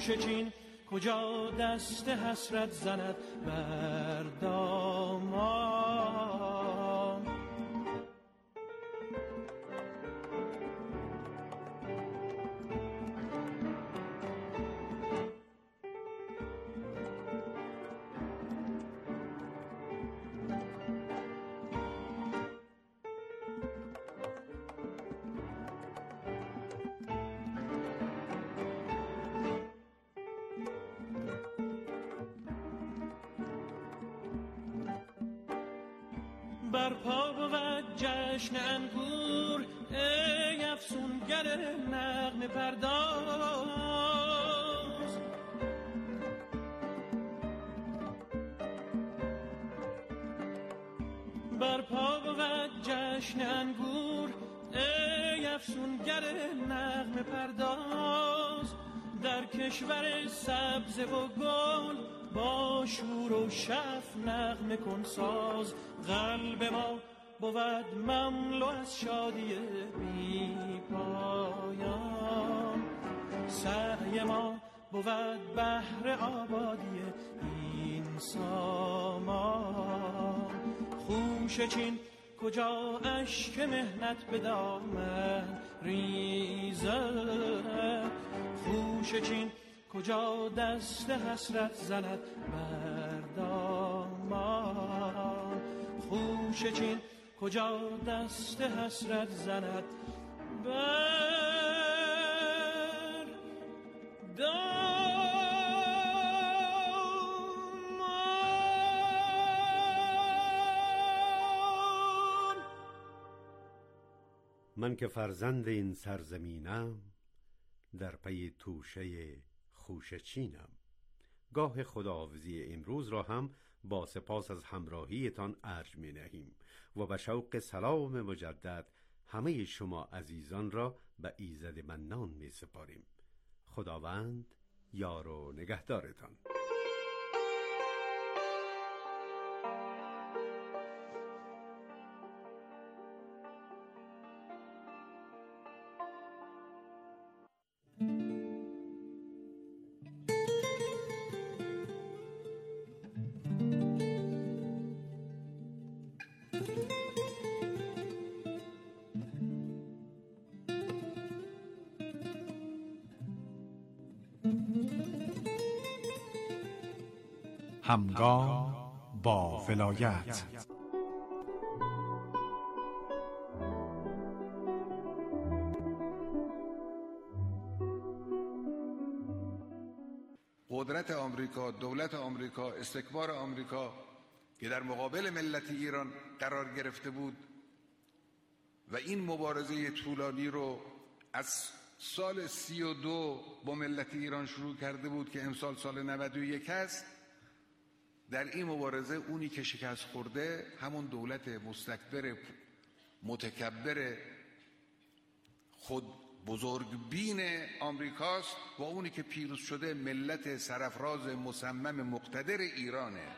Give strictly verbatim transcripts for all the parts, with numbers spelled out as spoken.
خوشه چین کجا دست حسرت زند بر دامان. برپا بود جشن انگور ای افسونگر نغمه پرداز. برپا بود جشن انگور ای افسونگر نغمه پرداز. در کشور سبز و گل با شور و شف نغمه کن ساز. قلب ما بود مملو از شادی بی پایان. سعی ما بود بهر آبادی این سامان. خوشه چین کجا اشک مهنت به دامن ریزد. خوشه چین کجا دست حسرت زند بر دامان. خوشه چین کجا دست حسرت زند بر دامان. من که فرزند این سرزمینم در پی توشه خوشه چینم. گاه خداحافظی امروز را هم با سپاس از همراهیتان ارج می نهیم و به شوق سلام مجدد همه شما عزیزان را به ایزد منان می سپاریم. خداوند یار و نگهدارتان. همگام با ولایت. قدرت آمریکا، دولت آمریکا، استکبار آمریکا که در مقابل ملت ایران قرار گرفته بود و این مبارزه طولانی رو از سال سی و دو با ملت ایران شروع کرده بود که امسال سال نود و یک هست. در این مبارزه اونی که شکست خورده همون دولت مستکبر متکبر خود بزرگبین آمریکاست و اونی که پیروز شده ملت سرفراز مصمم مقتدر ایرانه.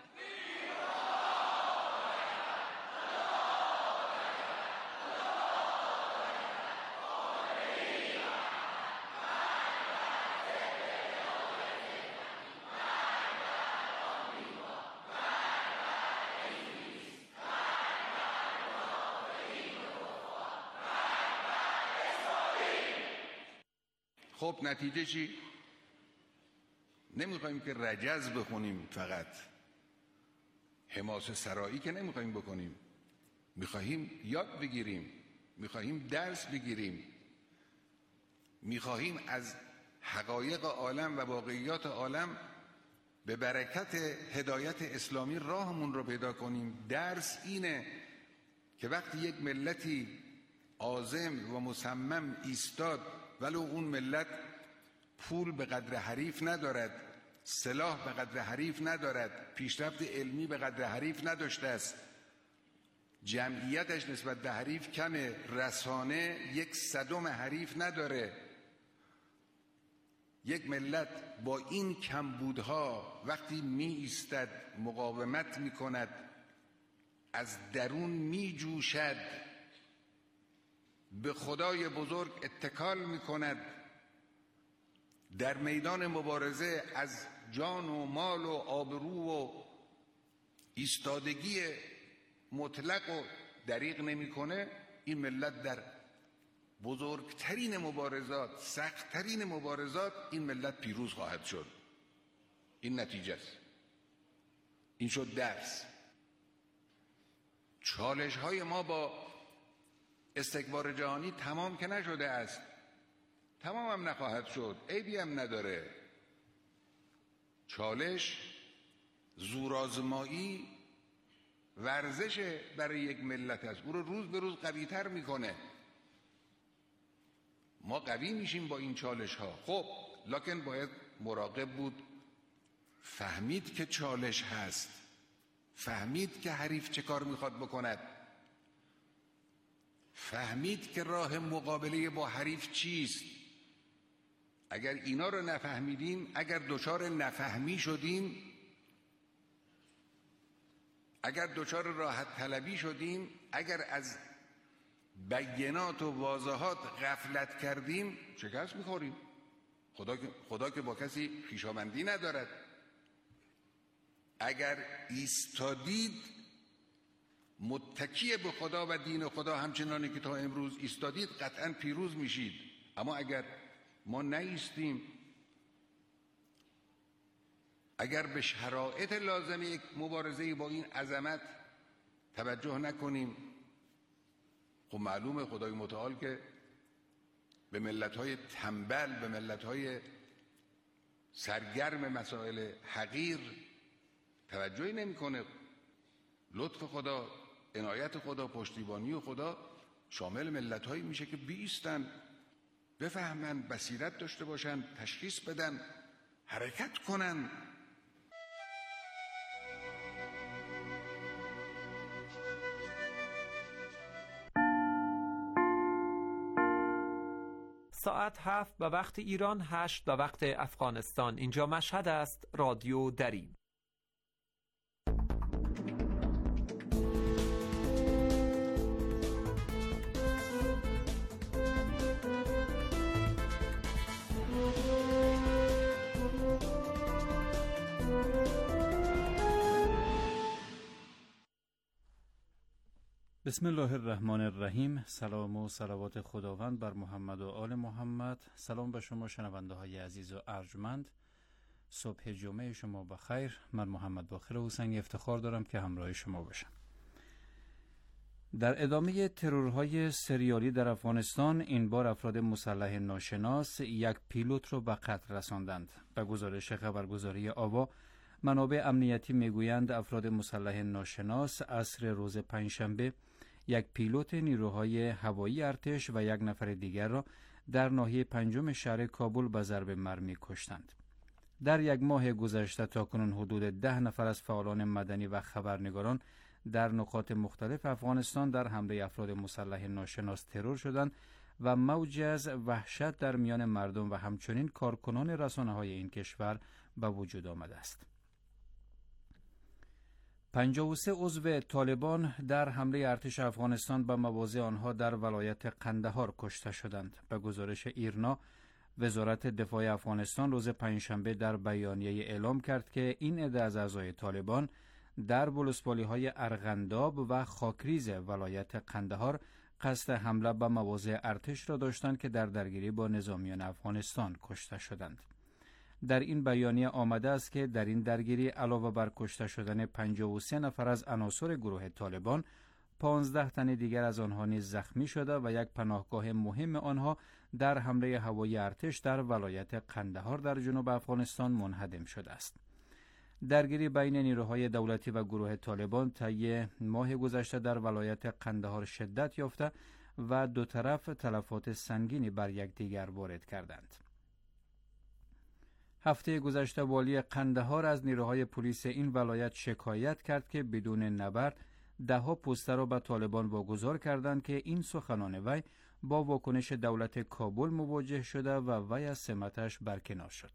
خب نتیجه چی؟ نمیخوایم که رجز بخونیم، فقط حماسه سرایی که نمیخوایم بکنیم، میخواهیم یاد بگیریم، میخواهیم درس بگیریم، میخواهیم از حقایق عالم و واقعیات عالم به برکت هدایت اسلامی راهمون رو پیدا کنیم. درس اینه که وقتی یک ملتی عازم و مصمم ایستاد ولو اون ملت پول به قدر حریف ندارد، سلاح به قدر حریف ندارد، پیشرفت علمی به قدر حریف نداشته است، جمعیتش نسبت به حریف کمه، رسانه یک صدم حریف نداره، یک ملت با این کمبودها وقتی می ایستد، مقاومت می کند، از درون می جوشد، به خدای بزرگ اتکال می کند، در میدان مبارزه از جان و مال و آبرو و ایستادگی مطلق و دریغ نمیکنه، این ملت در بزرگترین مبارزات، سختترین مبارزات، این ملت پیروز خواهد شد. این نتیجه است. این شد درس. چالش های ما با استکبار جهانی تمام که نشده است، تمام هم نخواهد شد، عیبی هم نداره. چالش، زورآزمایی، ورزش برای یک ملت است، او رو روز به روز قوی تر میکنه. ما قوی میشیم با این چالش ها. خب لکن باید مراقب بود، فهمید که چالش هست، فهمید که حریف چه کار میخواد بکند، فهمید که راه مقابله با حریف چیست. اگر اینا رو نفهمیدیم، اگر دچار نفهمی شدیم، اگر دچار راحت طلبی شدیم، اگر از بینات و واضحات غفلت کردیم، شکست میخوریم. خدا که خدا که با کسی خویشاوندی ندارد. اگر ایستادید متکی به خدا و دین خدا همچنانی که تا امروز ایستادید، قطعا پیروز میشید. اما اگر ما نایستیم، اگر به شرایط لازم یک مبارزه با این عظمت توجه نکنیم، خب معلومه خدای متعال که به ملت‌های تنبل، به ملت‌های سرگرم مسائل حقیر توجهی نمی‌کنه. لطف خدا، عنایت خدا، پشتیبانی خدا شامل ملت‌هایی میشه که بیستن، بفهمن، بصیرت داشته باشن، تشخیص بدن، حرکت کنن. ساعت هفت به وقت ایران، هشت به وقت افغانستان. اینجا مشهد است. رادیو دری. بسم الله الرحمن الرحیم. سلام و صلوات خداوند بر محمد و آل محمد. سلام به شما شنونده های عزیز و ارجمند. صبح جمعه شما بخیر. من محمد باقر حسینی افتخار دارم که همراه شما باشم. در ادامه ترورهای سریالی در افغانستان، این بار افراد مسلح ناشناس یک پیلوت رو به قتل رساندند. به گزارش خبرگزاری آوا، منابع امنیتی میگویند افراد مسلح ناشناس عصر روز پنجشنبه یک پیلوت نیروهای هوایی ارتش و یک نفر دیگر را در ناحیه پنجم شهر کابل به ضرب مرمی کشتند. در یک ماه گذشته تاکنون حدود ده نفر از فعالان مدنی و خبرنگاران در نقاط مختلف افغانستان در حمله افراد مسلح ناشناس ترور شدند و موجی از وحشت در میان مردم و همچنین کارکنان رسانه‌های این کشور به وجود آمده است. پنجاه و سه عضو طالبان در حمله ارتش افغانستان به مواضع آنها در ولایت قندهار کشته شدند. به گزارش ایرنا، وزارت دفاع افغانستان روز پنجشنبه در بیانیه اعلام کرد که این عده از اعضای طالبان در ولسوالی‌های ارغنداب و خاکریز ولایت قندهار قصد حمله به مواضع ارتش را داشتند که در درگیری با نظامیان افغانستان کشته شدند. در این بیانیه آمده است که در این درگیری علاوه بر کشته شدن پنجاه و سه نفر از عناصر گروه طالبان، پانزده تن دیگر از آنها نیز زخمی شده و یک پناهگاه مهم آنها در حمله هوایی ارتش در ولایت قندهار در جنوب افغانستان منهدم شده است. درگیری بین نیروهای دولتی و گروه طالبان طی ماه گذشته در ولایت قندهار شدت یافته و دو طرف تلفات سنگینی بر یکدیگر وارد کردند. هفته گذشته والی قندهار از نیروهای پلیس این ولایت شکایت کرد که بدون نبرد ده ها پوستر را به طالبان واگذار کردند که این سخنان وی با واکنش دولت کابل مواجه شده و وی از سمتش برکنار شد.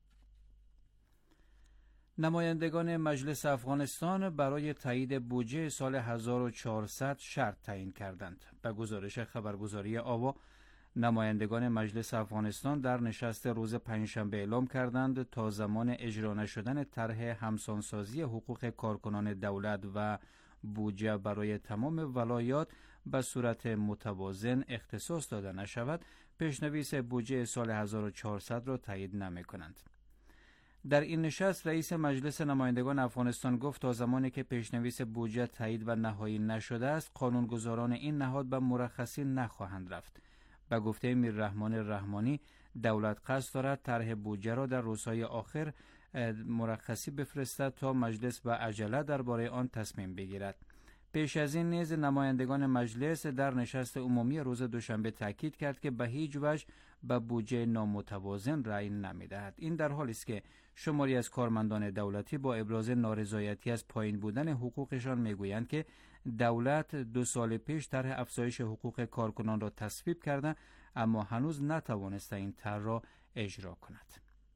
نمایندگان مجلس افغانستان برای تایید بودجه سال هزار و چهارصد شرط تعیین کردند. به گزارش خبرگزاری آوا، نمایندگان مجلس افغانستان در نشست روز پنجشنبه اعلام کردند تا زمان اجرا نشدن طرح همسانسازی حقوق کارکنان دولت و بودجه برای تمام ولایات به صورت متوازن اختصاص داده نشود، پیشنویس بودجه سال هزار و چهارصد را تایید نمی کنند. در این نشست رئیس مجلس نمایندگان افغانستان گفت تا زمانی که پیشنویس بودجه تایید و نهایی نشده است، قانونگذاران این نهاد به مرخصی نخواهند رفت. به گفته میررحمان رحمانی، دولت قصد دارد طرح بودجه را در روزهای آخر مرخصی بفرستد تا مجلس به عجله درباره آن تصمیم بگیرد. پیش از این نیز نمایندگان مجلس در نشست عمومی روز دوشنبه تاکید کرد که به هیچ وجه به بودجه نامتوازن رأی نمی‌دهد. این در حالی است که شماری از کارمندان دولتی با ابراز نارضایتی از پایین بودن حقوقشان میگویند که دولت دو سال پیش طرح افزایش حقوق کارکنان را تصویب کرده اما هنوز نتوانسته این طرح را اجرا کند.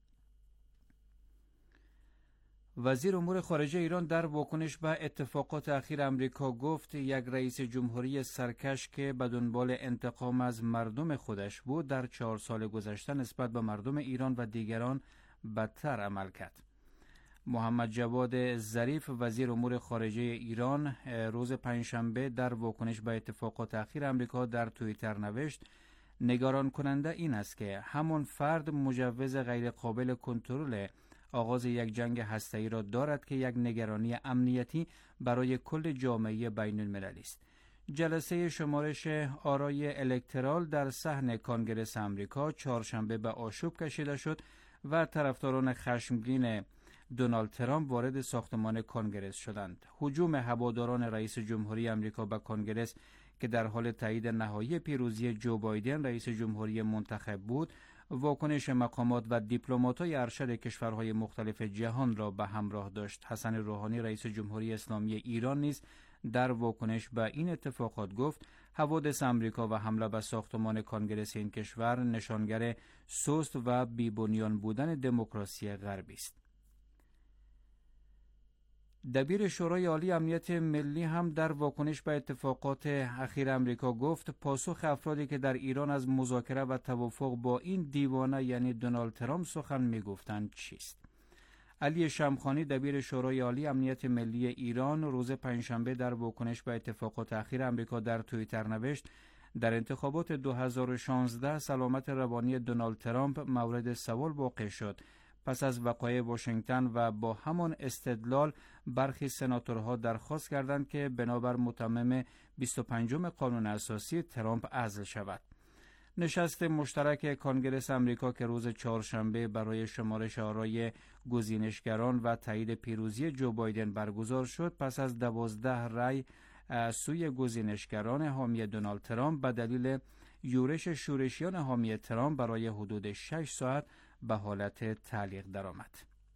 وزیر امور خارجه ایران در واکنش به اتفاقات اخیر امریکا گفت یک رئیس جمهوری سرکش که به دنبال انتقام از مردم خودش بود در چهار سال گذشته نسبت به مردم ایران و دیگران بدتر عمل کرد. محمد جواد ظریف وزیر امور خارجه ایران روز پنجشنبه در واکنش به اتفاقات اخیر امریکا در توییتر نوشت: نگران کننده این است که همان فرد مجوز غیر قابل کنترل آغاز یک جنگ هسته‌ای را دارد که یک نگرانی امنیتی برای کل جامعه بین المللی است. جلسه شمارش آرای الکترال در صحن کانگرس آمریکا چهارشنبه به آشوب کشیده شد و طرفداران خشمگین دونالد ترامپ وارد ساختمان کانگرس شدند. هجوم هواداران رئیس جمهوری آمریکا به کانگرس که در حال تایید نهایی پیروزی جو بایدن رئیس جمهوری منتخب بود، واکنش مقامات و دیپلمات‌های ارشد کشورهای مختلف جهان را به همراه داشت. حسن روحانی رئیس جمهوری اسلامی ایران نیز در واکنش به این اتفاقات گفت حوادث امریکا و حمله به ساختمان کانگرس این کشور نشانگر سست و بی‌بنیان بودن دموکراسی غربی است. دبیر شورای عالی امنیت ملی هم در واکنش به اتفاقات اخیر امریکا گفت پاسخ افرادی که در ایران از مذاکره و توافق با این دیوانه یعنی دونالد ترامپ سخن میگفتند چیست؟ علی شمخانی دبیر شورای عالی امنیت ملی ایران روز پنجشنبه در واکنش به اتفاقات اخیر امریکا در توییتر نوشت: در انتخابات دو هزار و شانزده سلامت روانی دونالد ترامپ مورد سوال واقع شد. پس از وقایع واشنگتن و با همان استدلال برخی سناتورها درخواست کردند که بنابر متمم بیست و پنجم قانون اساسی ترامپ عزل شود. نشست مشترک کانگرس آمریکا که روز چهارشنبه برای شمارش آرای گزینشگران و تایید پیروزی جو بایدن برگزار شد، پس از دوازده رأی سوی گزینشگران حامی دونالد ترامپ به دلیل یورش شورشیان حامی ترامپ برای حدود شش ساعت به حالت تعلیق درآمد.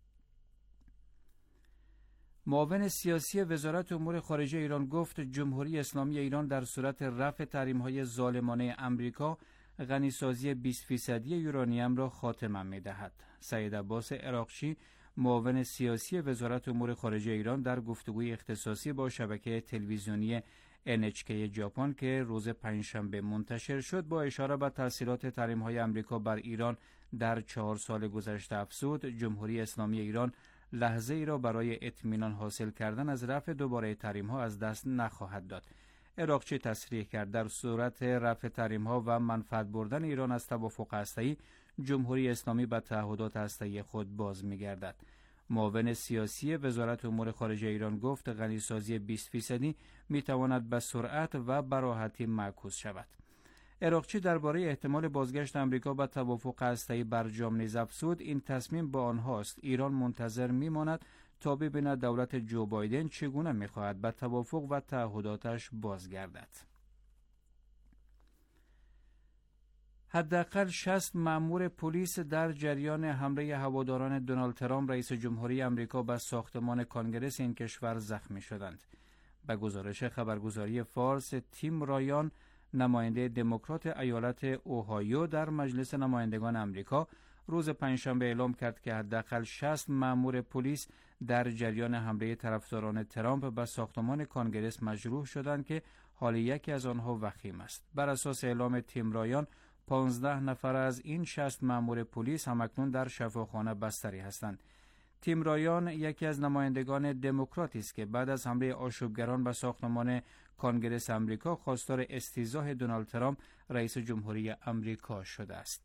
معاون سیاسی وزارت امور خارجه ایران گفت جمهوری اسلامی ایران در صورت رفع تحریم‌های ظالمانه امریکا غنیسازی بیست فیصدی یورانیم را خاتمه می‌دهد. سید عباس عراقچی معاون سیاسی وزارت امور خارجه ایران در گفتگوی اختصاصی با شبکه تلویزیونی ان اچ کی ژاپن که روز پنجشنبه منتشر شد با اشاره به تاثیرات تحریم‌های امریکا بر ایران در چهار سال گذشته افزود جمهوری اسلامی ایران لحظه ای را برای اطمینان حاصل کردن از رفع دوباره تحریم‌ها از دست نخواهد داد. عراقچی تصریح کرد در صورت رفع تحریم‌ها و منفعت بردن ایران از توافق هسته‌ای جمهوری اسلامی به تعهدات هسته‌ای خود باز می‌گردد. معاون سیاسی وزارت امور خارجه ایران گفت غنیسازی بیست فیصدی می‌تواند به سرعت و به راحتی معکوس شود. عراقچی درباره احتمال بازگشت آمریکا به توافق هسته‌ای برجام نیز افزود این تصمیم با آنهاست. ایران منتظر می‌ماند تا ببیند دولت جو بایدن چگونه می‌خواهد به توافق و تعهداتش بازگردد. حداقل شصت مأمور پلیس در جریان حمله هواداران دونالد ترامپ رئیس جمهوری آمریکا به ساختمان کانگرس این کشور زخمی شدند. به گزارش خبرگزاری فارس، تیم رایان نماینده دموکرات ایالت اوهایو در مجلس نمایندگان آمریکا روز پنجشنبه اعلام کرد که حداقل شصت مأمور پلیس در جریان حمله طرفداران ترامپ به ساختمان کانگرس مجروح شدند که حال یکی از آنها وخیم است. بر اساس اعلام تیم رایان پانزده نفر از این شصت مأمور پلیس همکنون در شفاخانه بستری هستند. تیم رایان یکی از نمایندگان دموکراتی است که بعد از حمله آشوبگران به ساختمان کنگره آمریکا خواستار استیضاح دونالد ترامپ رئیس جمهوری آمریکا شده است.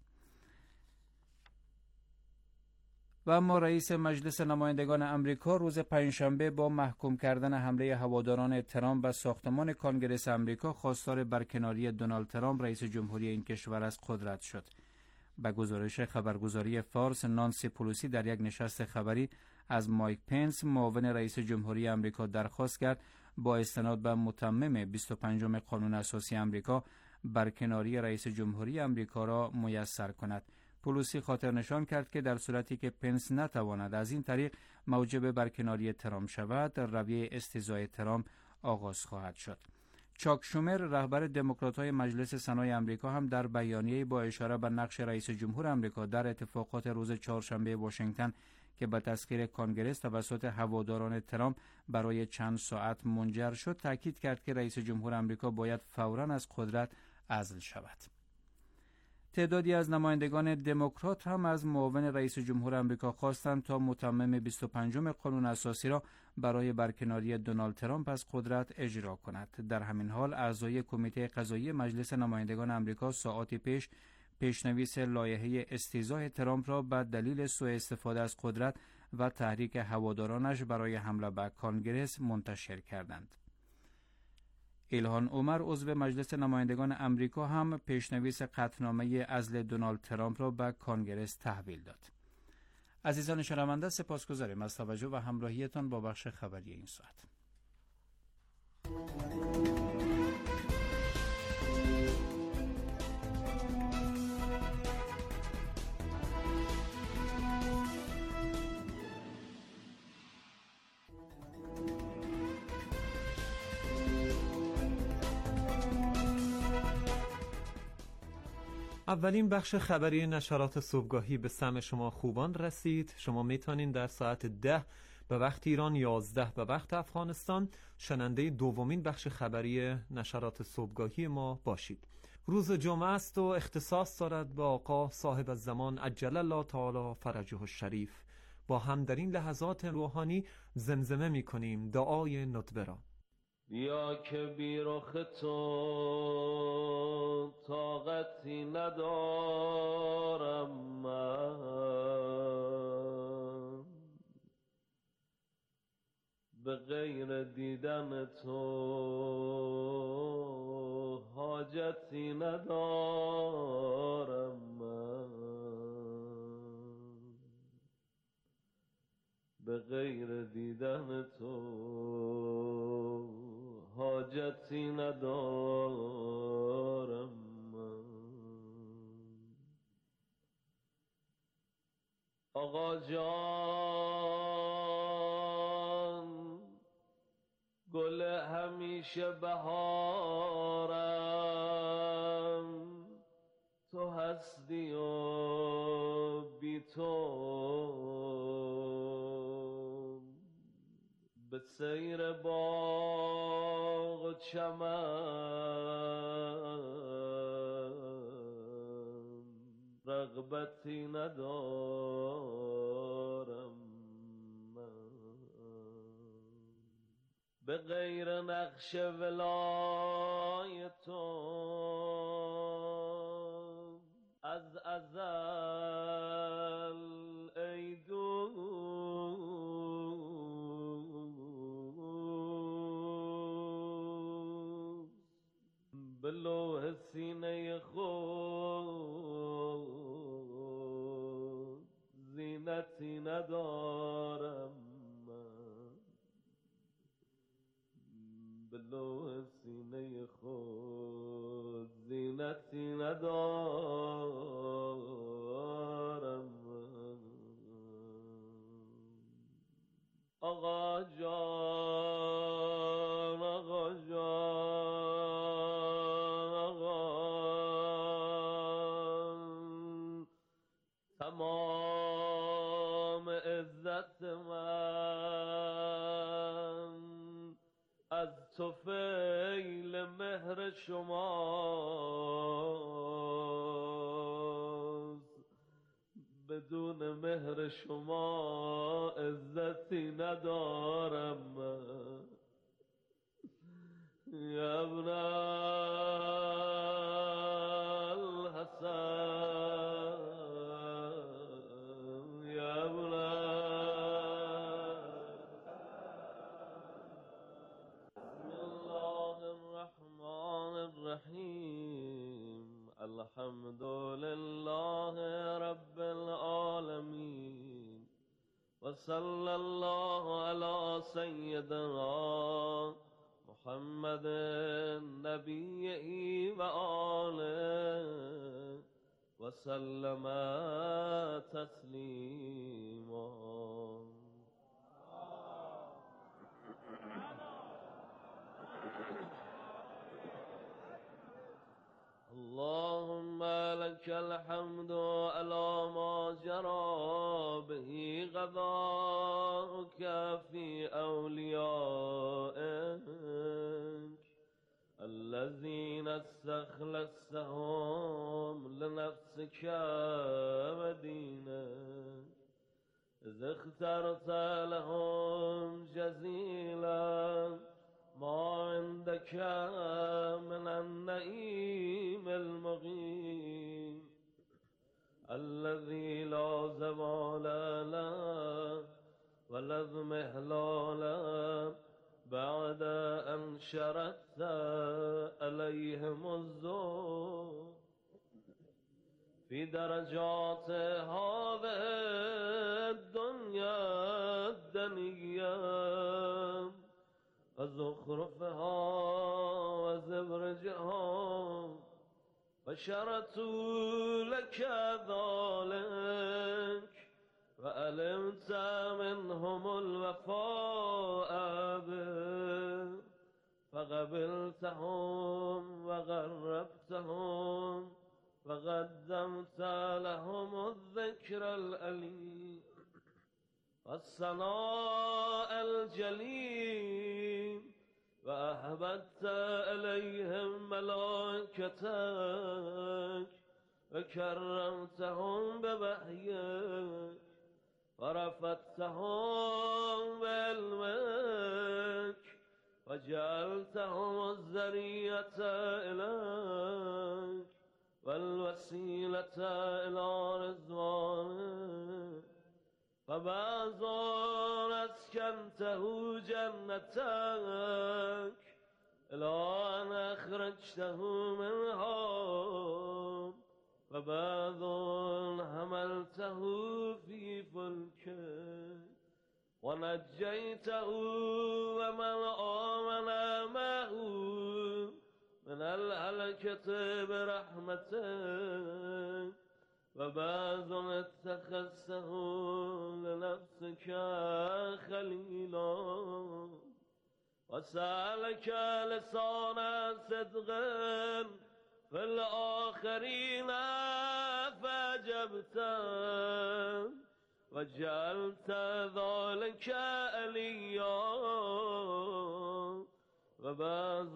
و اما رئیس مجلس نمایندگان آمریکا روز پنجشنبه با محکوم کردن حمله هواداران ترامپ به ساختمان کنگره آمریکا خواستار برکناری دونالد ترامپ رئیس جمهوری این کشور از قدرت شد. به گزارش خبرگزاری فارس، نانسی پلوسی در یک نشست خبری از مایک پنس معاون رئیس جمهوری آمریکا درخواست کرد با استناد به متمم بیست و پنجم قانون اساسی آمریکا برکناری رئیس جمهوری آمریکا را میسر کند. پلوسی خاطر نشان کرد که در صورتی که پنس نتواند از این طریق موجب برکناری ترامپ شود، رویه استیضاح ترامپ آغاز خواهد شد. چاک شومر رهبر دموکرات‌های مجلس سنای آمریکا هم در بیانیه‌ای با اشاره به نقش رئیس جمهور آمریکا در اتفاقات روز چهارشنبه واشنگتن که به تسخیر کنگره توسط هواداران ترامپ برای چند ساعت منجر شد، تاکید کرد که رئیس جمهور آمریکا باید فوراً از قدرت عزل شود. تعدادی از نمایندگان دموکرات هم از معاون رئیس جمهور آمریکا خواستند تا متمم بیست و پنجم قانون اساسی را برای برکناری دونالد ترامپ از قدرت اجرا کند. در همین حال اعضای کمیته قضایی مجلس نمایندگان آمریکا ساعاتی پیش پیشنویس لایحه استیضاح ترامپ را به دلیل سوء استفاده از قدرت و تحریک هوادارانش برای حمله به کنگره منتشر کردند. ایلهان عمر عضو مجلس نمایندگان آمریکا هم پیشنویس قطعنامه عزل دونالد ترامپ را به کنگره تحویل داد. عزیزان شنونده، سپاسگزاریم از توجه و همراهیتان با بخش خبری این ساعت. اولین بخش خبری نشرات صبحگاهی به سمع شما خوبان رسید. شما میتونین در ساعت ده به وقت ایران، یازده به وقت افغانستان شنونده دومین بخش خبری نشرات صبحگاهی ما باشید. روز جمعه است و اختصاص دارد به آقا صاحب الزمان عجل الله تعالی فرجه الشریف. با هم در این لحظات روحانی زمزمه میکنیم دعای ندبه را. یا که بی رخ تو طاقتی ندارم من، به غیر دیدن تو حاجتی ندارم من، به غیر دیدن تو حاجتی ندارم من. آقا جان گل همیشه بهارم، تو هستی و بی تو به سیر باغ و چمن رغبتی ندارم من، به غیر نقش ولای تو از ازل ای دوست به لوح سینه خود زینتی ندارم من، به لوح سینه خود زینتی ندارم من. آقا جان آقا جان آقا تمام عزت من از طفیل مهر شما بدون مهر شما عزتی ندارم من. یا ابن الحسن یا ابن بسم الله الرحمن الرحیم الحمد لله رب العالمین و صلی الله علی سیدنا محمد نبیه و آله و سلم تسلیما. اللهم لك الحمد على ما جرى به قضاؤك في أوليائك الذين استخلصتهم لنفسك ودينك إذ اخترت لهم جزيلا ما عندك من النعيم المقيم الذي لا زوال له ولا اضمحلال بعد أن شردت عليهم الذل في درجات هذه الدنيا الدنيا وزخرفها وزبرجها فشرطوا لك ذلك وعلمت منهم الوفاء به فقبلتهم وغربتهم وقدمت لهم الذكر الأليم والثناء الجليل وأهبت إليهم ملائكتك وكرمتهم بوحيك ورفعتهم بعلمك وجعلتهم الذرية إليك والوسيلة إلى رضوانك فبعضا أسكنته جنتك إلى أن أخرجته منها وبعض حملته في فلكك ونجيته ومن آمن معه من الهلكة برحمتك وبعض اتخذته لنفسك خليلا وسألك لسان صدق في الآخرين فأجبت وجعلت ذلك عليا وبعض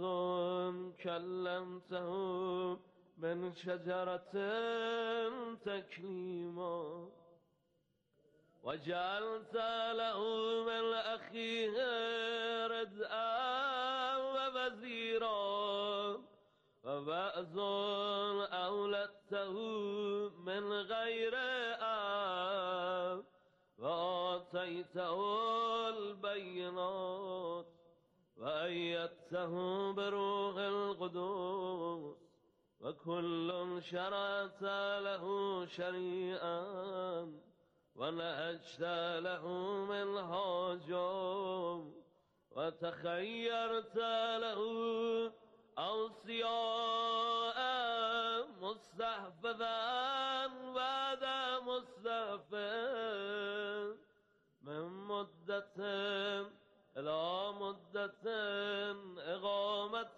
كلمته من شجرة تكليما وجعلت له من أخيه ردءا ووزيرا وبعض أولدته من غير آب وآتيته البينات وأيدته بروح القدس وكل شرعت له شريعا ونهجت له منهاجا وتخيرت له أوصياء مستحفظا بعد مستحفظ من مدة إلى مدة إقامة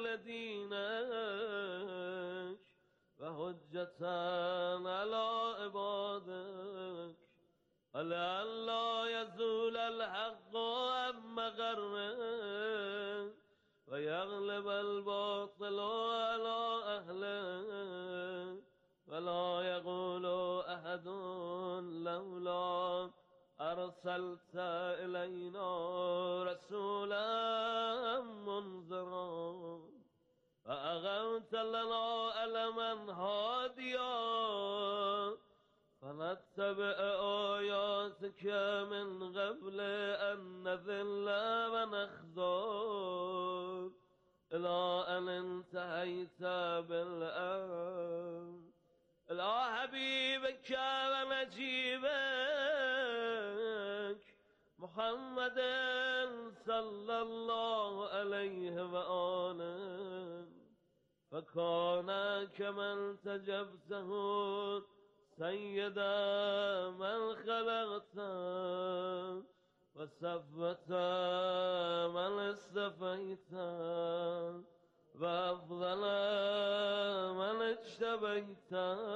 لدينك وحجة على عبادك ولئلا يزول الحق عن مغرك ويغلب الباطل على أهله ولا يقول أحد لولا أرسلت إلينا رسولا منذرا فأغمت لنا ألما هاديا فنتبع آياتك من قبل أن نذل ونخزى إلى أن انتهيت بالأمر إلى حبيبك ونجيبك محمد صلى الله عليه وآله فكان كمن تجبته سيدا من خلقت وصفت من استفيت وأفضل من اجتبيت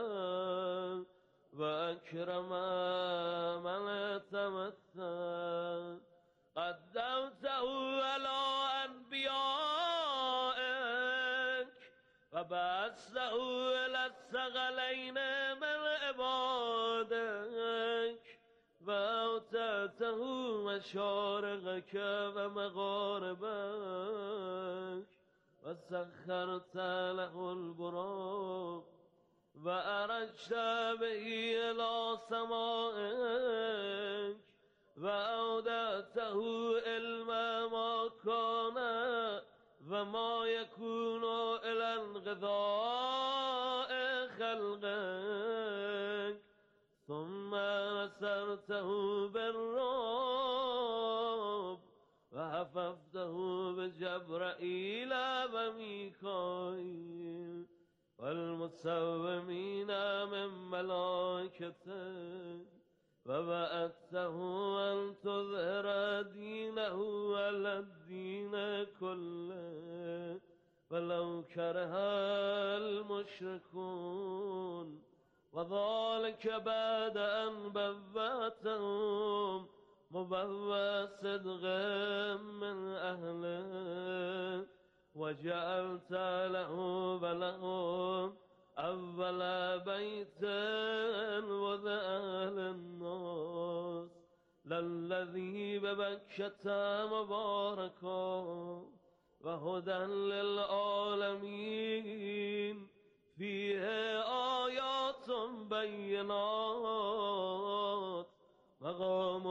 وأكرم من اعتمدت قدمته على أنبيائك وبعثته إلى الثقلين من عبادك وأوتيته مشارقك ومغاربك وسخرت له البراق وأرجت به إلى سمائك وأودعته علم ما كان وما يكون إلى انقضاء خلقك ثم نصرته بالرعب وحفظته بجبرائيل وميكائيل والمسومين من ملائكتك وبعثته أن تظهر دينه على الدين كله ولو كره المشركون وذلك بعد أن بوأتهم مبوى صدق من أهله وجعلت له ولهم أول بيت وضع للناس للذي ببكة مباركا وهدى للعالمين فيه آيات بينات مقام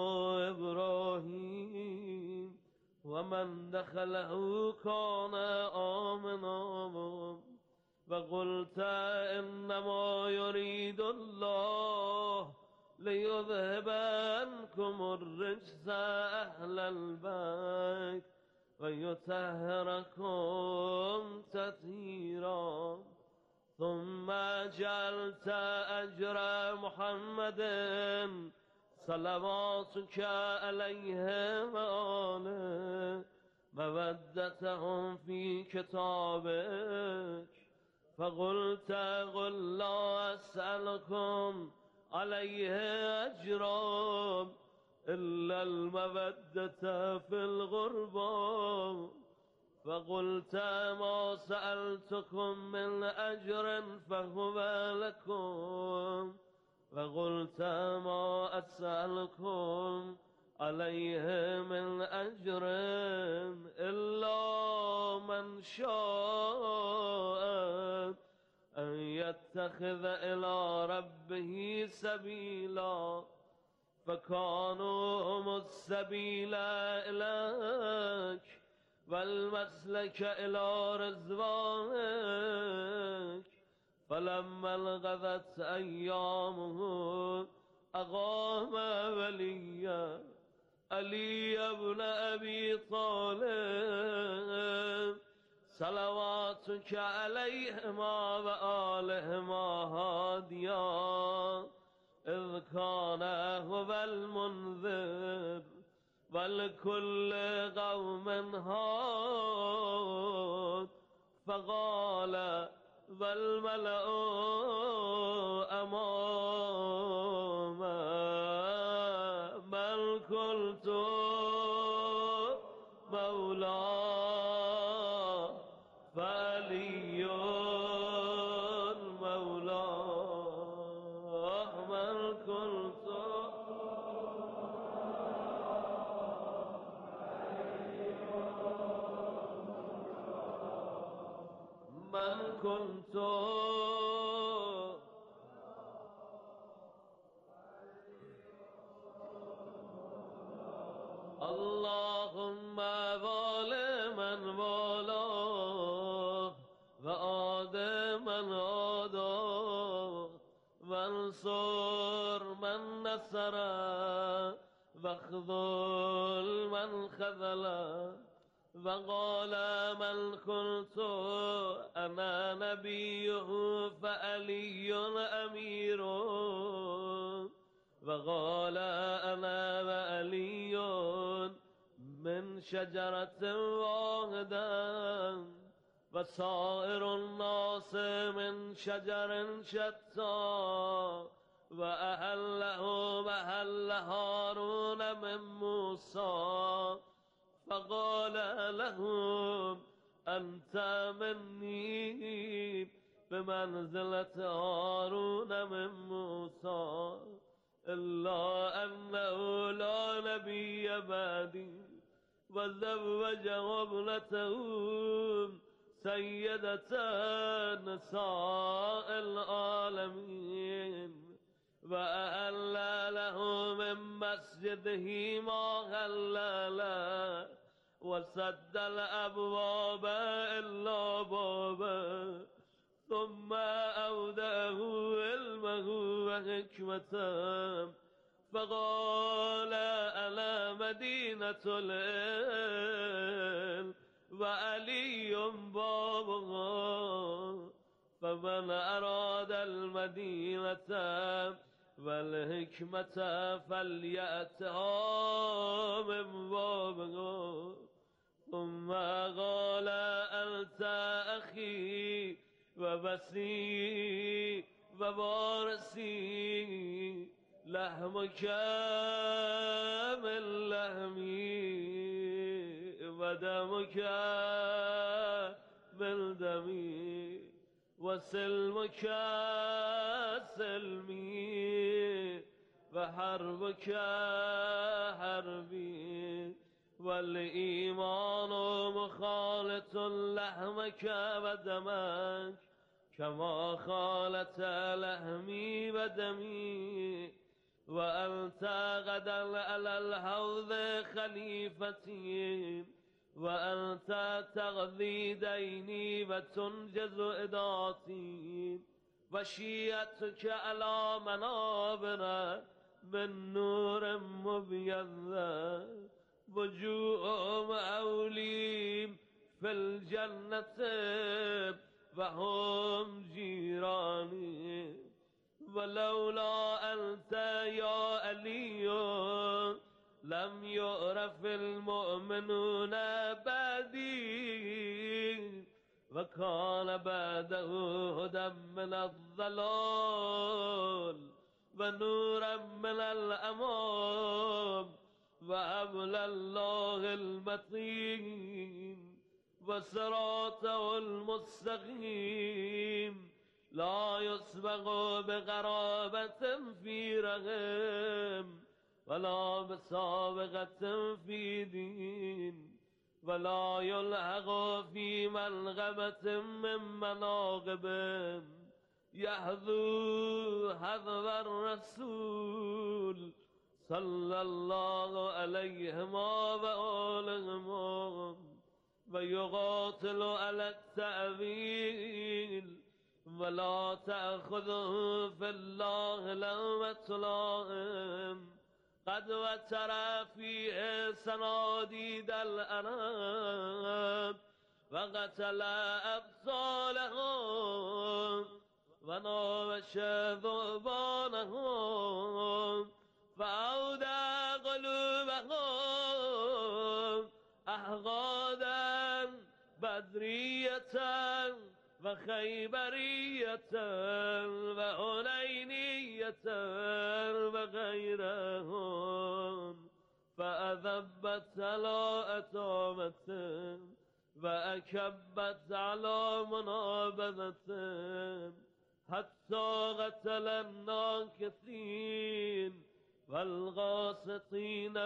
إبراهيم ومن دخله كان آمنا وقلت إنما يريد الله ليذهب عنكم الرجس أهل البيت ويطهركم تطهيرا ثم جعلت أجر محمد صلواتك عليه وآله مودتهم في كتابك فقلت قل لا أسألكم عليه أجرا إلا المودة في الغربة فقلت ما سألتكم من أجر فهو لكم وقلت ما أسألكم عليه من أجر إلا من شاء أن يتخذ إلى ربه سبيلا فكانوا هم السبيل إليك والمسلك إلى رضوانك فلما انقضت أيامه أقام وليا علي بن أبي طالب صلواتك عليهما وآلهما هاديا إذ كان هو المنذر ولكل قوم هاد فقال والملأ أماما من قلت مولاه فعلي مولاه من كنت اللهم وال من والاه وعاد من عاداه وانصر من نصره واخذل من خذله وقال من قلت انا نبيه فعلي امير وقال انا وعلي من شجرة واحدة وسائر الناس من شجر شتى وأهله محل هارون من موسى فقال لهم أنت مني بمنزلة هارون من موسى إلا أنه لا نبي بعدي وزوجه ابنته سيدة نساء العالمين وأهل له من مسجده ما هل له وسد الأبواب إلا بابا ثم أوداه علمه وحكمته فقال أنا مدينة العلم وعلي بابها فمن أراد المدينة والحكمة فليأتها من بابها ثم قال أنت أخي وبسي وبارسي لحمك من لحمي ودمك من دمي وسلمك سلمي وحربك حربي والإيمان مخالط لحمك ودمك كما خالت لحمي ودمي وأنت غدا على الحوض خليفتي وأنت تغذي ديني وتنجز إداتي وشيعتك على منابر من نور مبيض وجوههم أوليم في الجنة وهم جيراني ولولا أنت يا علي لم يعرف المؤمنون بعدي وكان بعده هدى من الضلال ونورا من الأمام وحبل الله المتين وصراطه المستقيم لا يسبق بقرابة في رحم ولا بسابقة في دين ولا يلحق في منغبة من مناقب يحذو حذو الرسول صلى الله عليهما وآلهما ويقاتل على التأويل ولا تأخذه في الله لومة لائم قد وتر فيه صناديد الأنام وقتل أبطالهم وناوش ذؤبانهم فأودى قلوبهم أحقادا بدرية وخيبرية وحنينية وغيرهم فأذبت على أتامة وأكبت على منابذة حتى قتل الناكثين والغاسطين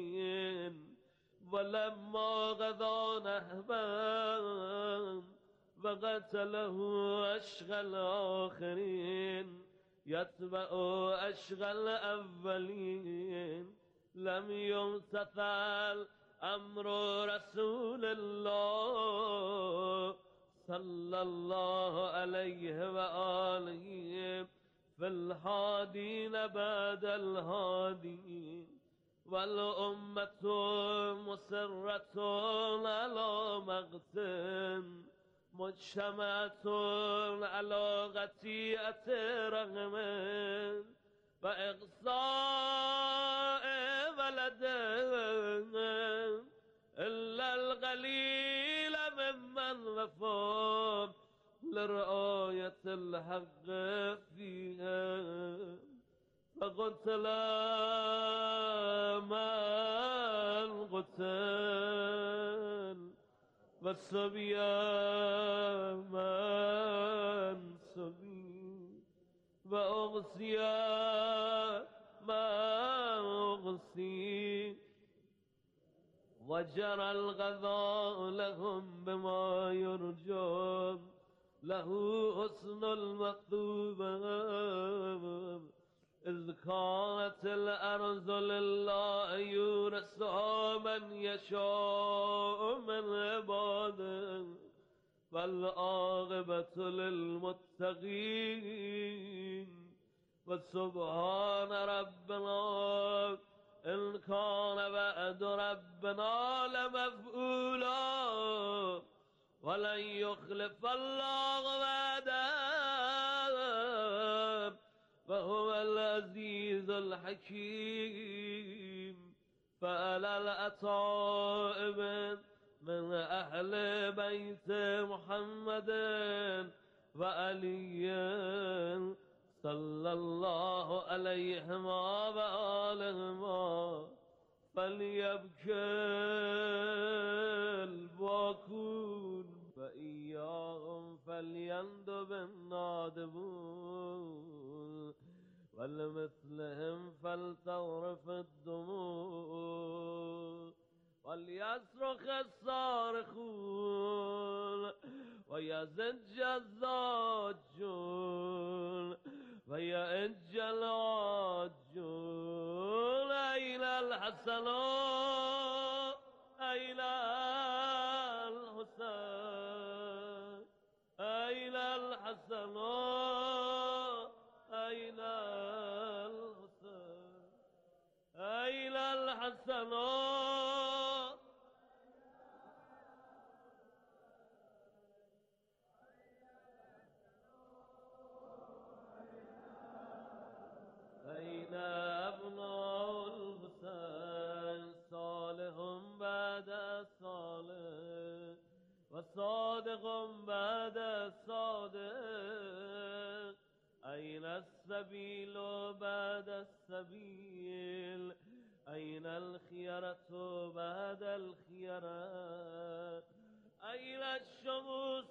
والمارغين ولما غدا نهبا وقتله أشقى الآخرين يتبع أشقى الأولين لم يمتثل أمر رسول الله صلى الله عليه وآله في الهادين بعد الهادين والأمة مسرة على مقتن مجتمعة على قطيعة رغم وإقصاء ولد إلا القليل ممن وفى لرعاية الحق فيها فقتل من قتل والصبي من صبي وأغصي ما أغصي وجرى الغذاء لهم بما يرجى له حسن المكتوبة إذ كانت الأرض لله يورثها من يشاء من عباده والعاقبة للمتقين وسبحان ربنا إن كان وعد ربنا لمفعولا ولن يخلف الله وعده وهو العزيز الحكيم فعلى الأطائب من أهل بيت محمد وعلي صلى الله عليهما وآلهما فليبكي الباكون فإياهم فليندب النادبون ولمثلهم فلتغرف الدموع وليصرخ الصارخون ويزج الزاجون ويأج العاجون أين الحسن أين الحسين أين الحسن أين الحسين أين الحسن أين أبناء الحسين صالح بعد صالح وصادق بعد صادق أين السبيل بعد السبيل أين الخيرة بعد الخيرة أين الشموس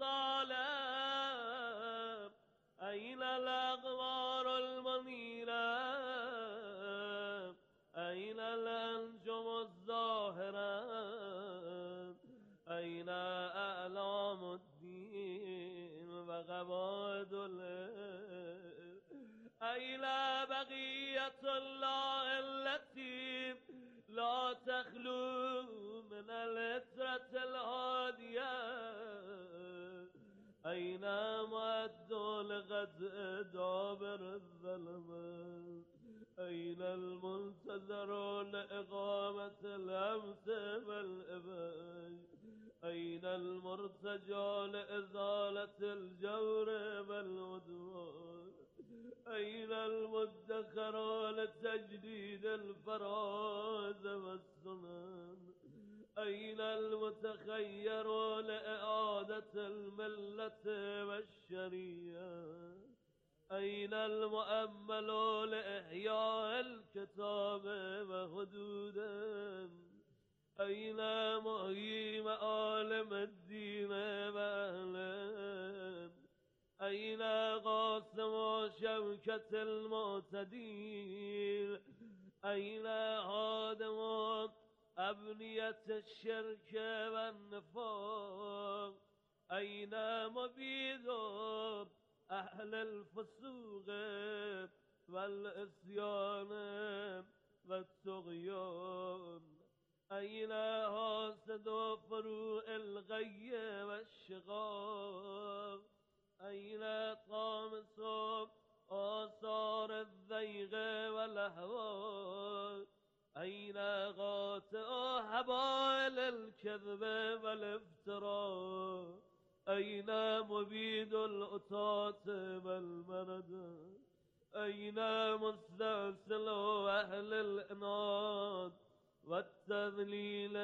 الطالب أين الأقمار المنيرة أين الأنجم الظاهرة أين أعلام الدين وقواعد العلم أين بقية الله التي لا تخلو من العترة الهادية أين مد لغزء دابر الظلمات أين المنتظر لإقامة الأمس والإباج أين المرتجى لإزالة الجور والعدوان أين المدخر لتجديد الفراز والسنن أين المتخير لإعادة الملة والشريعة أين المؤمل لإحياء الكتاب وحدودا أين محيي معالم الدين وأهلا أين قاسم شوكة المعتدين أين هادم أبنية الشرك والنفاق أين مبيد أهل الفسوق والعصيان والطغيان أين حاسد فروع الغي والشقاق أين طامس آثار الضيق والأهواء أين قاطع حبال الكذب والافتراء أين مبيد الأطاط والمرض أين مستأصل أهل الإناد والتذليل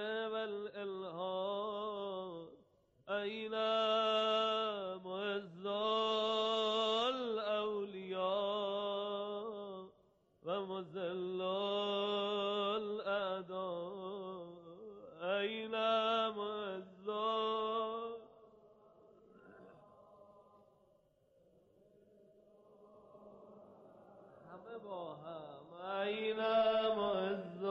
والإلهاد أين معز الأولياء ومذل الأعداء أين معز همه با هم أين معز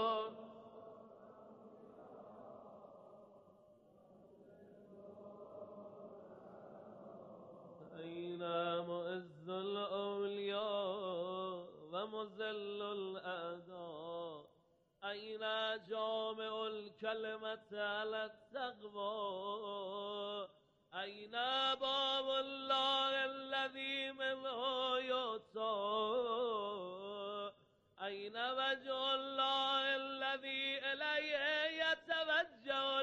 أين معز الأولياء ومذل الأعداء أين جامع الكلمة على التقوى أين باب الله الذي منه يؤتى أين وجه الله الذي إليه يتوجه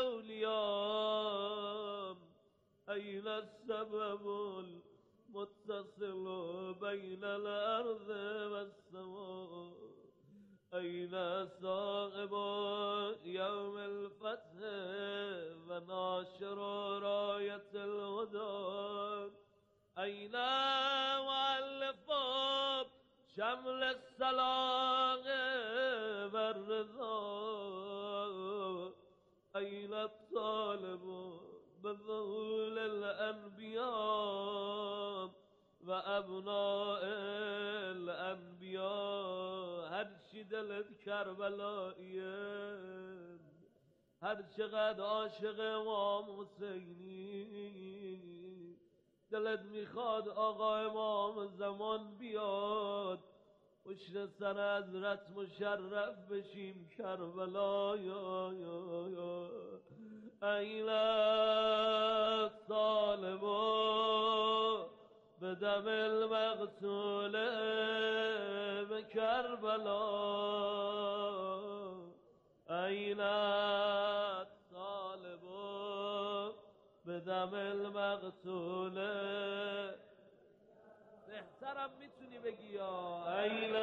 الأولياء أين السبب المتصل بين الأرض والسماء أين صاحب يوم الفتح وناشر راية الهدى أين مؤلف شمل الصلاح والرضا أين الطالب بظهور الأنبياء وأبناء الأنبياء هر چی دلت کربلاییه هر چقدر عاشق امام حسینی دلت میخواد آقا امام زمان بیاد پشت سر حضرت مشرف بشیم کربلا یا یا یا أين الطالب بدم المقتول بكربلاء أين الطالب بدم المقتول بهترم میتونی بگی یا أين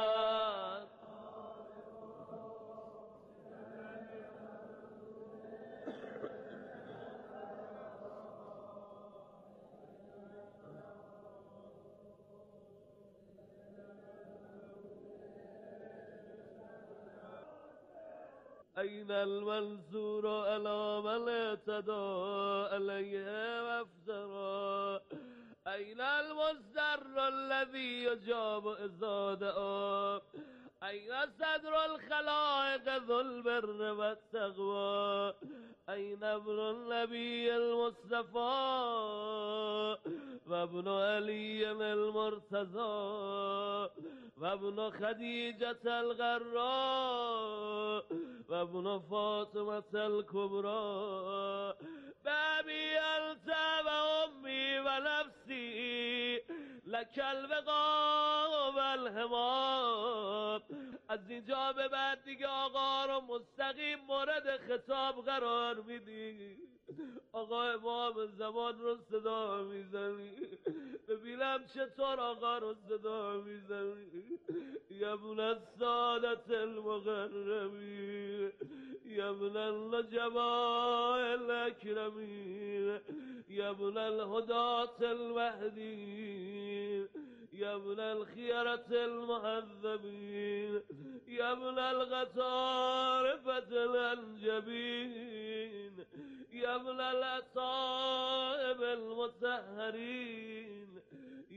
أين المنصور على من اعتدى عليه وافترى أين المصدر الذي يجاب إذا دعا أين صدر الخلائق ذو البر والتقوى أين ابن النبي المصطفى وابن علي المرتضى وابن خديجة الغراء وابن فاطمة الكبرى بابي أنت وأمي ونفسي لك الوقاء والحمام. از اینجا به بعد دیگه آقا رو مستقیم مورد خطاب قرار میدی. آقا امام زمان رو صدا میزنی، ببینم چطور آقا رو صدا میزنی. یبن السادت المقربین، یبن النجباء الاکرمین، یبن الهدات المهدین، یبن الخیرت المهذبین، یبن الغطارفة الانجبین، یبن الأصائب المطهرین،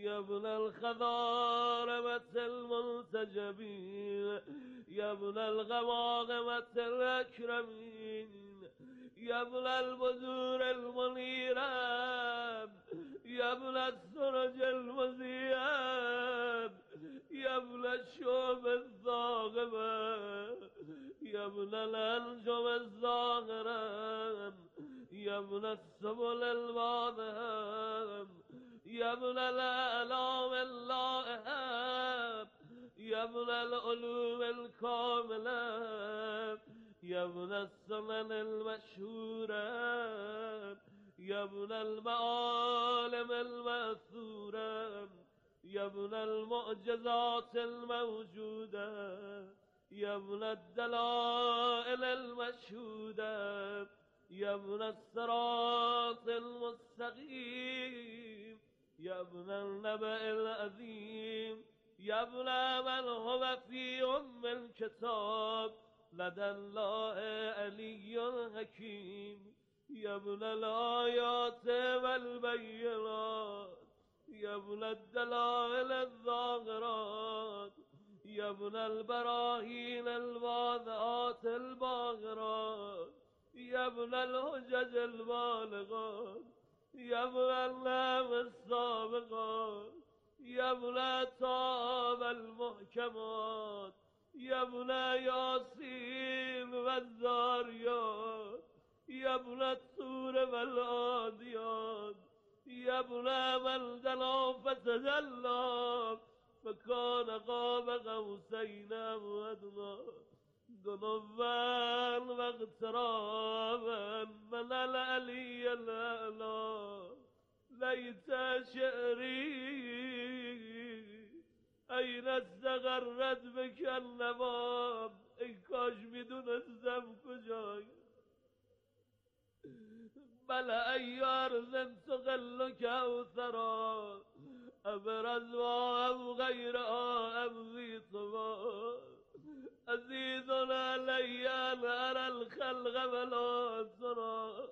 يا ابن الخضارمة المنتجبين يا ابن الغواغمة الأكرمين يا ابن البذور المنيرة يا ابن السرج المزيان يا ابن الشوب الضاغمة يا ابن الأنجم الزاهرة يا ابن السبل الواضحة يا ابن الأعلام اللائحة يا ابن العلوم الكاملة يا ابن السنن المشهورة يا ابن المعالم المأثورة يا ابن المعجزات الموجودة يا ابن الدلائل المشهودة يا ابن الصراط المستقيم يا ابن النبأ العظيم يا ابن من هو في أم الكتاب لدى الله علي حكيم يا ابن الآيات والبينات يا ابن الدلائل الظاهرات يا ابن البراهين الواضحات الباهرات يا ابن الحجج البالغات يا ابن النعم السابقات يا ابن الطاب المحكمات يا ابن ياسين والذاريات يا ابن الطور والعاديات يا ابن من دنا فتدلى فكان قاب قوسين أو أدنى دنوا واغترابا من العلي الأعلى ليت شعري أين استغرت بك النواب ای کاش میدونستم کجای بله ایار زن تقل کوثرا ابرز و ام غیر ام ذی طبا عزیز علی ان ارى الخلق ولا ترى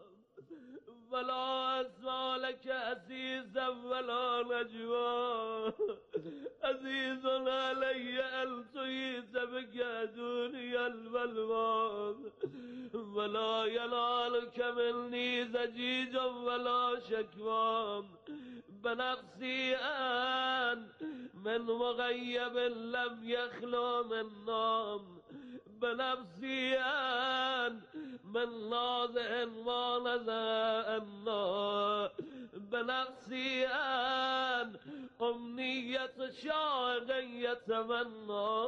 ولا اسمع لك عزيزا ولا نجوى عزيز علي ان تهيت بك دنيا البلوى ولا ينالك مني زجيج ولا شكوى بنفسي ان من مغيب لم يخلو من نام بنفسي ان من ناظر ما نزعنا بنفسي ان أمنية شاق يتمنى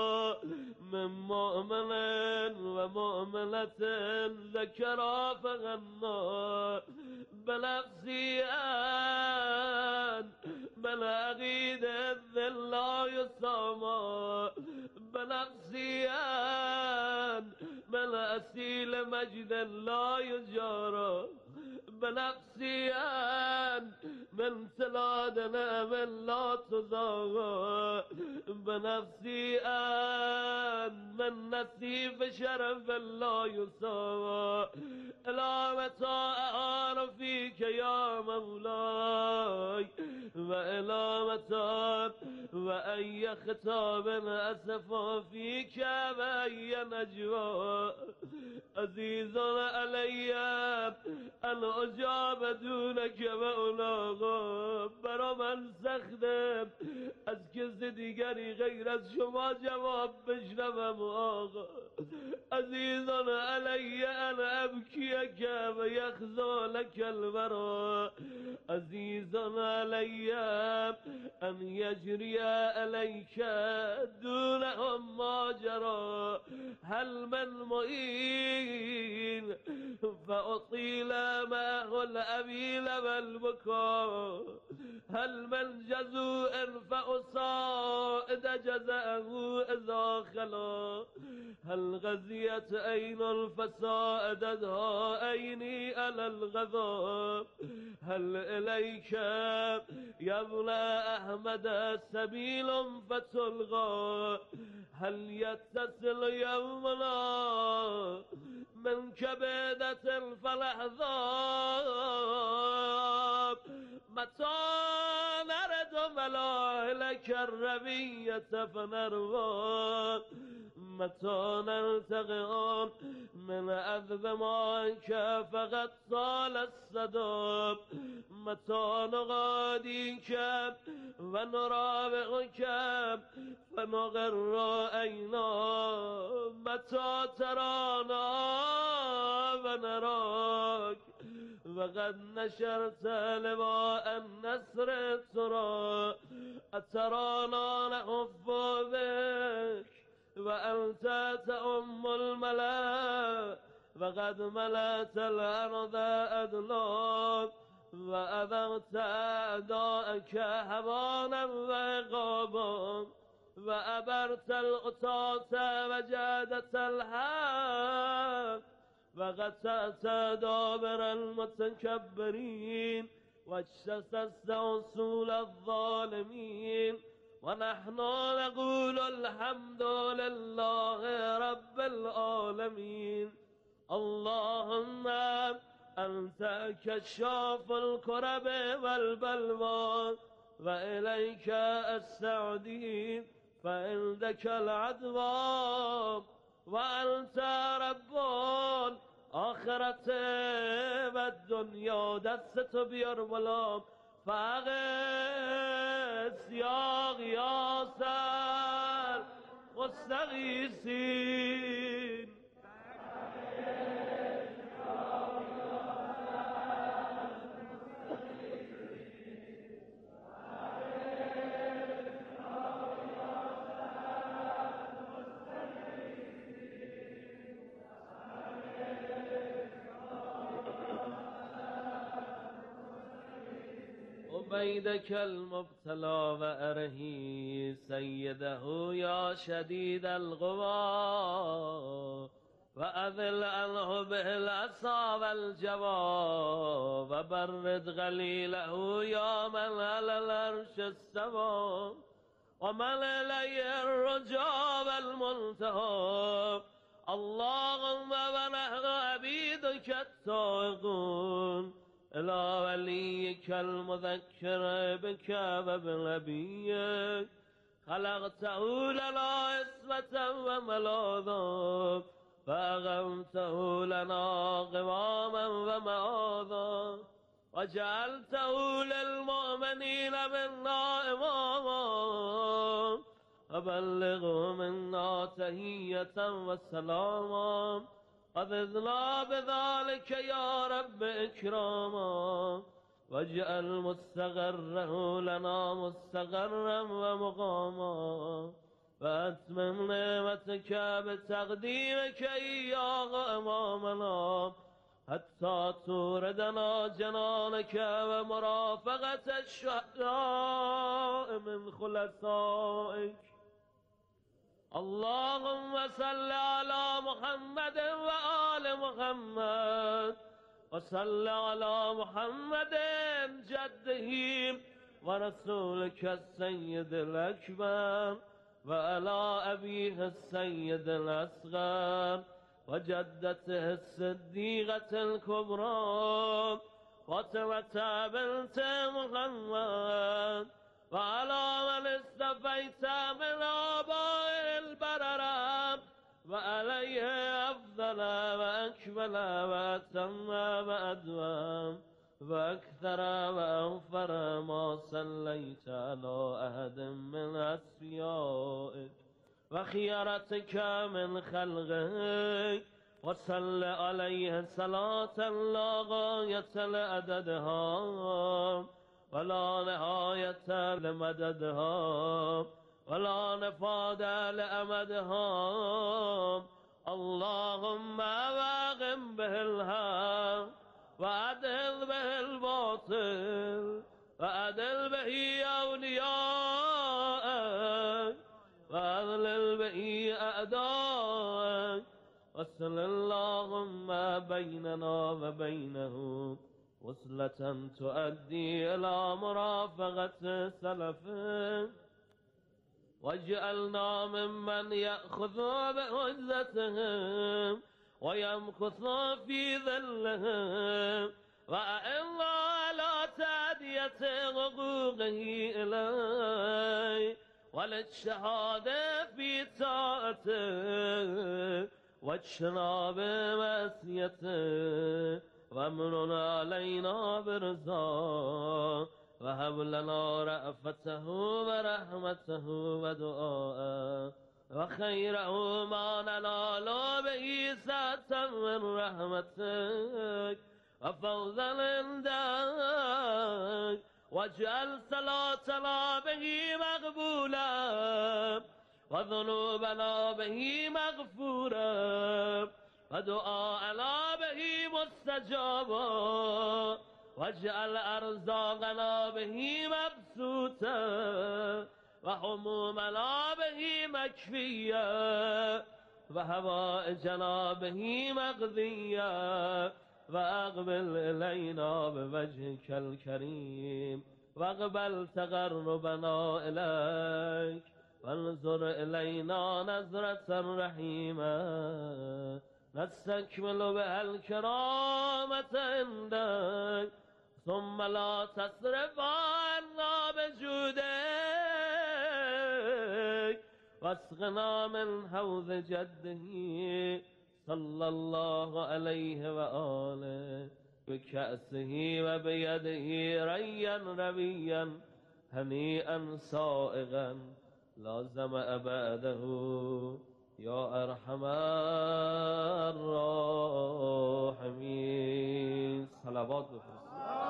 من مؤمن ومؤمنة ذكرى فغنى بنفسي ان من أغيد الذل لا يسامى بنفسي ان من أسيل مجد لا يجارى بنفسي ان من سلاد نعم لا تزاغى بنفسي ان من نسيب شرف لا يساوى إلى متى أعرفيك يا مولاي وإلى متى وأي خطاب أسفى فيك وأي نجوى عزيز علي أن أجاب دونك وألاغا برا من سخته از کسی دیگری غیر از شما جواب بشنوم آقا عزیزان علی ان ابکیک و یخزا لک الورا عزیزان علی ان یجری علیک دونهم ما جرا هل من معین فأطیل معه الأبیل والبکا هل من جزوء فأصائد جزاءه إذا خلا هل غزيت عين فسائدتها عيني على الغضب هل إليك يا ابن أحمد سبيل فتلغى هل يتصل يومنا من كبدة فلحظات متى نرد ملاهلك الربية فنروى متى نلتقي من أذب مائك فقد طال الصدى متى نغاديك ونرافقك فنغر عينا متى ترانا ونراك وقد نشرت لواء النصر ترى أترانا نحف بك وأنت تأم الملا وقد ملأت الأرض أدلاك وأذغت أعداءك هوانا وعقابا وأبرت القطاة وجادت الحق وقطعت دابر المتكبرين واجتثثت أصول الظالمين ونحن نقول الحمد لله رب العالمين. اللهم أنت كشاف الكرب والبلوى وإليك السعدين فعندك العدوى وأنت رب الآخرة والدنيا دست بير ولام فأغث يا غياث المستغيثين. عبيدك المبتلى وأرهي سيده يا شديد القوى وأذل عنه بالعصا والجوى وبرد غليله يا من على العرش استوى ومن إليه الرجاء والمنتهى. اللهم ونحن عبيدك التائبون إلى وليك المذكر بك وبنبيك خلقته لنا عصمة وملاذا فأغمته لنا قواما ومآذا وجعلته للمؤمنين منا إماما وبلغوا منا تحية وسلاما أذذنا بذلك يا رب إكراما واجعل مستقره لنا مستقرا ومقاما وأتمم نعمتك بتقديمك إياه أمامنا حتى توردنا جنانك ومرافقة الشهداء من خلصائك. اللهم صل على محمد وآل محمد وصل على محمد جده ورسولك السيد الأكبر وعلى أبيه السيد الأصغر وجدته الصديقة الكبرى فاطمة بنت محمد وعلى من استفيت من آباء البررة وعليه أفضل وأكمل وأتم وأدوم وأكثر وأغفر ما صليت على أحد من أصفيائك وخيرتك من خلقك وصل عليه صلاة لا غاية لعددها ولا نهاية لمددها ولا نفاد لأمدها. اللهم واغم به الحق وأدل به الباطل وأدل به أولياءك وأذلل به أعداءك وصل اللهم بيننا وبينه وصلة تؤدي إلى مرافقة سلفه واجعلنا ممن يأخذ بعزتهم ويمكث في ذلهم وأعنا على تأدية حقوقه إليه والاجتهاد في طاعته واجتناب معصيته وامن علينا برضاه وهب لنا رأفته ورحمته ودعاءه وخيره ما ننال به سعة من رحمتك وفوزا عندك واجعل صلاتنا به مقبولا وذنوبنا به مغفورا ودعاءنا به مستجابا واجعل أرزاقنا به مبسوطا وهمومنا به مكفيا وهوائجنا به مقضيا وأقبل إلينا بوجهك الكريم واقبل تقربنا إليك وانظر إلينا نظرة رحيمة نستكمل بها الكرامة عندك ثم لا تصرف عنا بجودك واسقنا من حوض جده صلى الله عليه وآله بكأسه وبيده ريا ربيا هنيئا سائغا لازم أبعده يا أرحم الراحمين. صلوات بفرست.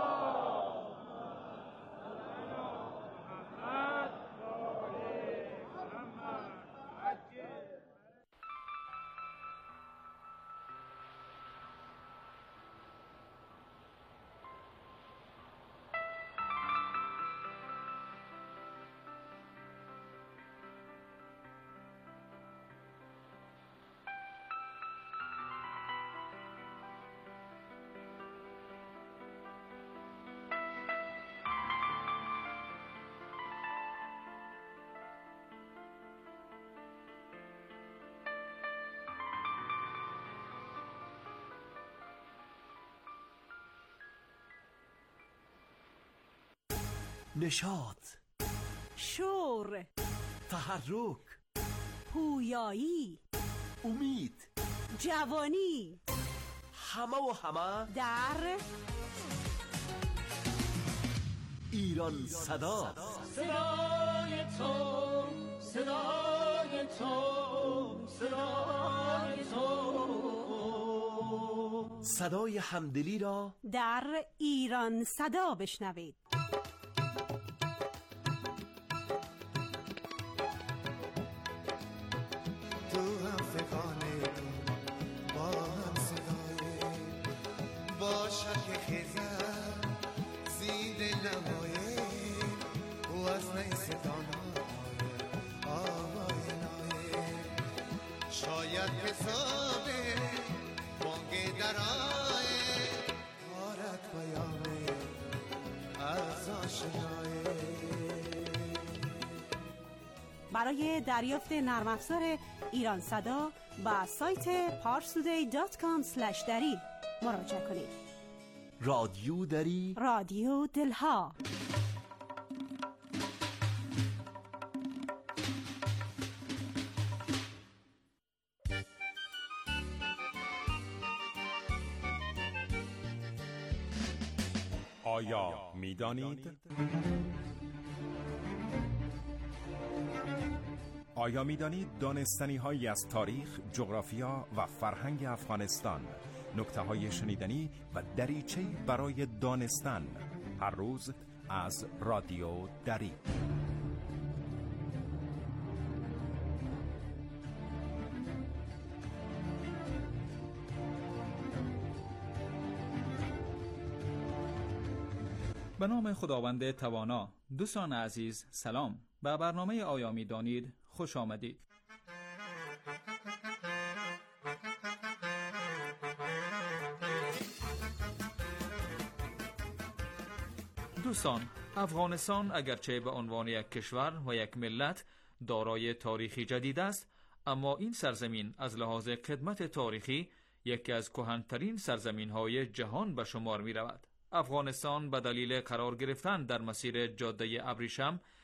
نشاط، شور، تحرک، پویایی، امید، جوانی، همه و همه در ایران صدا. صدای تو، صدای تو، صدای تو، صدای همدلی را در ایران صدا بشنوید. شاید حساب بانگ درائه آرد پیامه از آشنایه. برای دریافت نرم افزار ایران صدا با سایت پارسودی دات کام اسلش دری مراجعه کنید. رادیو دری، رادیو دلها. آیا می دانید؟ آیا می دانید دانستنی هایی از تاریخ، جغرافیا و فرهنگ افغانستان، نکته های شنیدنی و دریچه‌ای برای دانستن، هر روز از رادیو دری. به نام خداوند توانا. دوستان عزیز سلام. به برنامه آیا می دانید خوش آمدید. دوستان، افغانستان اگرچه به عنوان یک کشور و یک ملت دارای تاریخی جدید است، اما این سرزمین از لحاظ قدمت تاریخی یکی از کهن‌ترین سرزمین‌های جهان به شمار می‌رود. افغانستان به دلیل قرار گرفتن در مسیر جاده ابریشم